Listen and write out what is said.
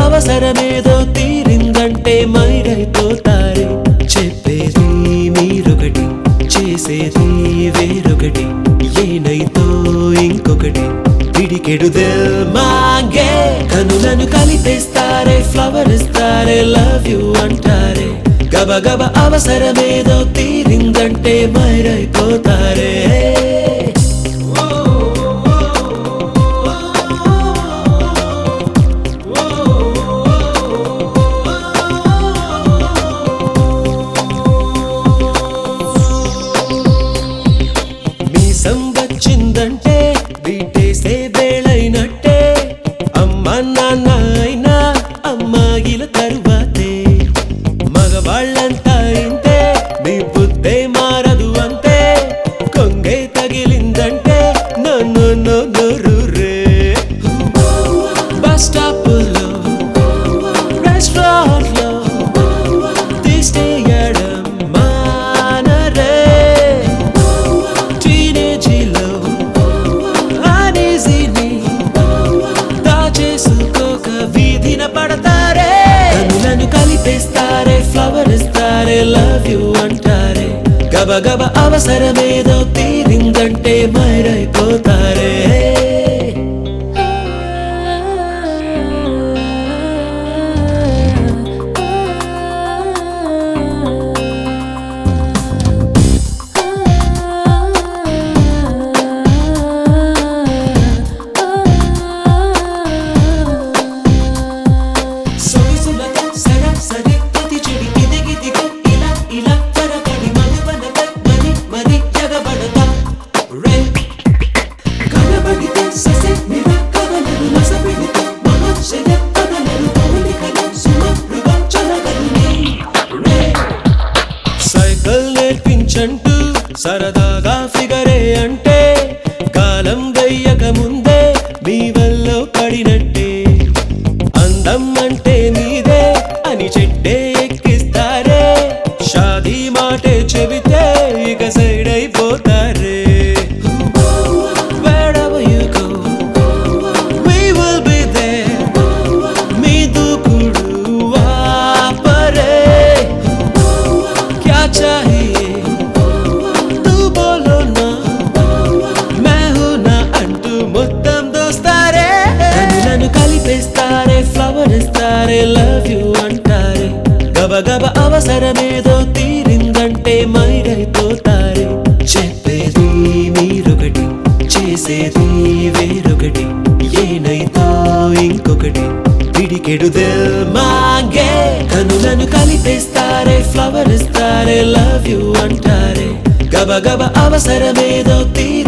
అవసరమేదో తీరిందంటే మైరైపోతారే. చెప్పేది మీరొకటి, చేసేది వేరొకటి, ఏనైతో ఇంకొకటి, పిడికెడు దిల్ మాంగే. కనులను కలిపేస్తారే, ఫ్లవర్ ఇస్తారే, లవ్ యు అంటారే. గబగబ అవసరమేదో తీరిందంటే మైరైపోతారే. మీసం వచ్చిందంటే వీటేసే వేళైనట్టే. అమ్మ నాన్న అయినా అమ్మాయిల తరువాతే. మగవాళ్ళంతా ఇంతే, మీ బుద్ధే మారదు అంతే. కొంగే తగిలిందంటే నన్ను నోరురే. బస్ స్టాపుల్లో, రెస్టారెంట్ లో తీసేయడం మానరే. టీనేజీలో అనీజీని దాచేసుకోక వీధిన పడతారే. కనులను కలిపేస్తారే, ఫ్లవర్ ఇస్తారే, లవ్ యు అంటారే. గబగబ అవసరమేదో తీరిందంటే మైరైపోతారే. సొగసులతో సరాసరి ప్రతి చెడి ఇదిగిదిగో ఇలా ఇలా త్వరపడి మధువనపై మరి ఎగబడతా రే. కనబడితే ససే నిర కవలలు నసపెడితే మహర్షయ కథలను పోలికలు సుమరుగా చలగల్ని రే. సైకిల్ నేర్పించంటూ సరదాగా ఫిగరే అంటే కాలం వెయ్యక ముందే మీ వల్ల పడినట్టే. అందం అంటే మీదే అని చెట్టే ఎక్కిస్తారే. షాదీ మాటే చెబితే ఇక సైడ్ అయిపోతారే. Wherever you go, we will be there. మీ దూకుడు ఆపరే. క్యా చాహియే తూ బోలో నా, मैं हूं ना అంటూ మొత్తం దోస్తారే. కనులను కలిపేస్తారే, ఫ్లవర్ ఇస్తారే, లవ్ యు అంటారే. గబగబ అవసరమేదో తీరిందంటే మైరైపోతారే. చెప్పేది మీరొకటి, చేసేది వేరొకటి, ఏనైతో ఇంకొకటి, పిడికెడు దిల్ మాంగే. కనులను కలిపేస్తారే, ఫ్లవర్ ఇస్తారే, లవ్ యు అంటారే. గబగబ అవసరమేదో తీరి